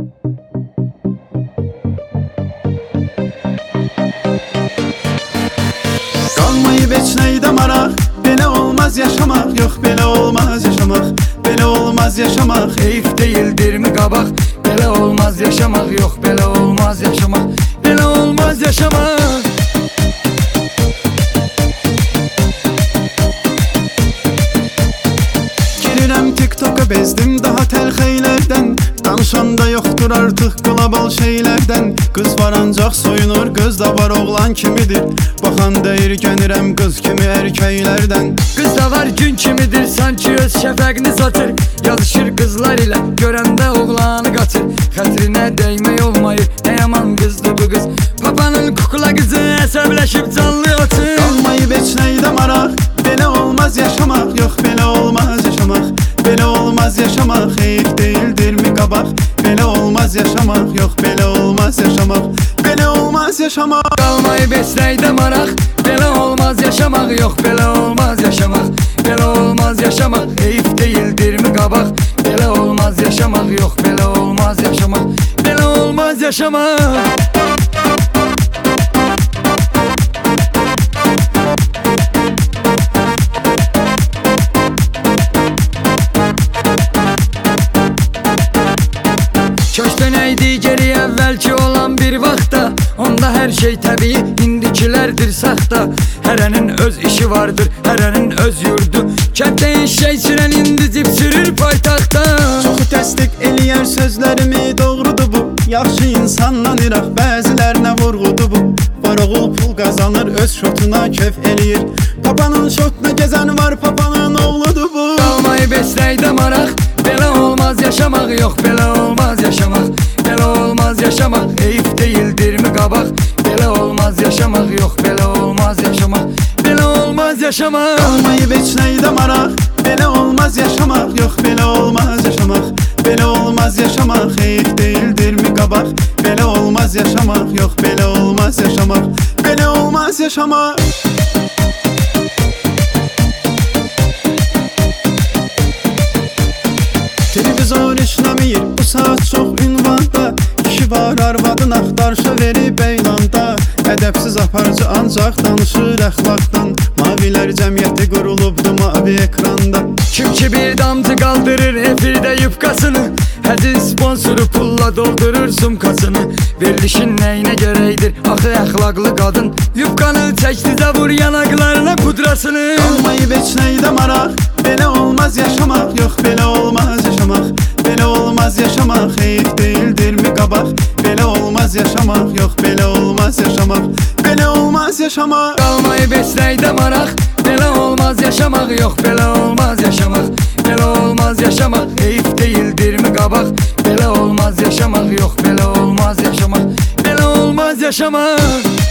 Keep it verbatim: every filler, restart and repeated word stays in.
Qalmayıb heç neydə maraq, belə olmaz yaşamaq, yox belə olmaz yaşamaq, belə olmaz yaşamaq. Heyf deyildirmi qabaq, belə olmaz yaşamaq, yox belə olmaz yaşamaq, belə olmaz yaşamaq. Girirəm TikTok'a bezdim daha təlxeylərdən, danışanda yoxdur artıq qlobal şeylərdən. Qız var ancaq soyunur, qız da var oğlan kimidir, baxan deyir gəlirəm qız kimi erkəklərdən. Qız da var gün kimidir, sanki öz şəfəqini satır, yazışır qızlar ilə, görəndə oğlanı qaçır. Xətrinə dəymək olmayır, nə yaman qızdır bu qız, papanın kukla qızı əsəbləşib canlı atır. Qalmayıb heç neydə maraq, belə olmaz yaşamaq, yox belə olmaz yaşamaq, belə olmaz yaşamaq. Heyf deyildirmi qabaq, belə olmaz yaşamaq, yox belə olmaz yaşamaq, belə olmaz yaşamaq. Qalmayıb heç neydə maraq, belə olmaz yaşamaq, yox belə olmaz yaşamaq, belə olmaz yaşamaq. Heyf deyildirmi qabaq, belə olmaz yaşamaq, yox belə olmaz yaşamaq, belə olmaz yaşamaq. Köç dönəydi geri əvvəlki olan bir vaxtda, onda hər şey təbii, indikilərdir saxta. Hərənin öz işi vardır, hərənin öz yurdu, kənddə eşək sürən indi cib sürür paytaxtda. Çoxu təsdiq eləyər sözlərimi, doğrudur bu, yaxşı insanla iraq, bəzilərinə vurğudur bu. Var oğul pul qazanır, öz şotuna kef eləyir, papanın şotuna gəzən var, papanın oğludur bu. Qalmayıb heç neydə maraq, belə olmaz yaşamaq, yox belə olmaz yaşamaq, belə olmaz yaşamaq. Heyf deyildirmi qabaq, belə olmaz yaşamaq, yox belə olmaz yaşamaq, belə olmaz yaşamaq. Qalmayıb heç neydə maraq, belə olmaz yaşamaq, yox belə olmaz yaşamaq, belə olmaz yaşamaq. Heyf deyildirmi qabaq, belə olmaz yaşamaq, yox belə olmaz yaşamaq, belə olmaz yaşamaq. Televizor işləmir, bu saat çox ünvanda, kişi var arvadın axtarışa verib eylanda. Ədəbsiz aparıcı ancaq danışır əxlaqdan, mavilər cəmiyyəti qurulubdu mavi ekranda. Kim ki bir damcı qaldırır efirdə yufqasını, həzi sponsoru pulla doldurur sumkasını. Verilişin nəyinə görəkdir axı əxlaqlı qadın, yufqanı çəkdizə vur yanaqlarına pudrasını. Qalmayıb heç neydə maraq, belə olmaz yaşamaq, yox belə olmaz yaşamaq, belə olmaz yaşamaq. Heyf deyildirmi qabaq, belə olmaz yaşamaq, yox belə olmaz yaşamaq, belə olmaz yaşamaq. Qalmayıb heç neydə maraq, belə olmaz yaşamaq, yox belə olmaz yaşamaq, belə olmaz yaşamaq. Heyf deyildirmi qabaq, belə olmaz yaşamaq, yox belə olmaz yaşamaq, belə olmaz yaşamaq.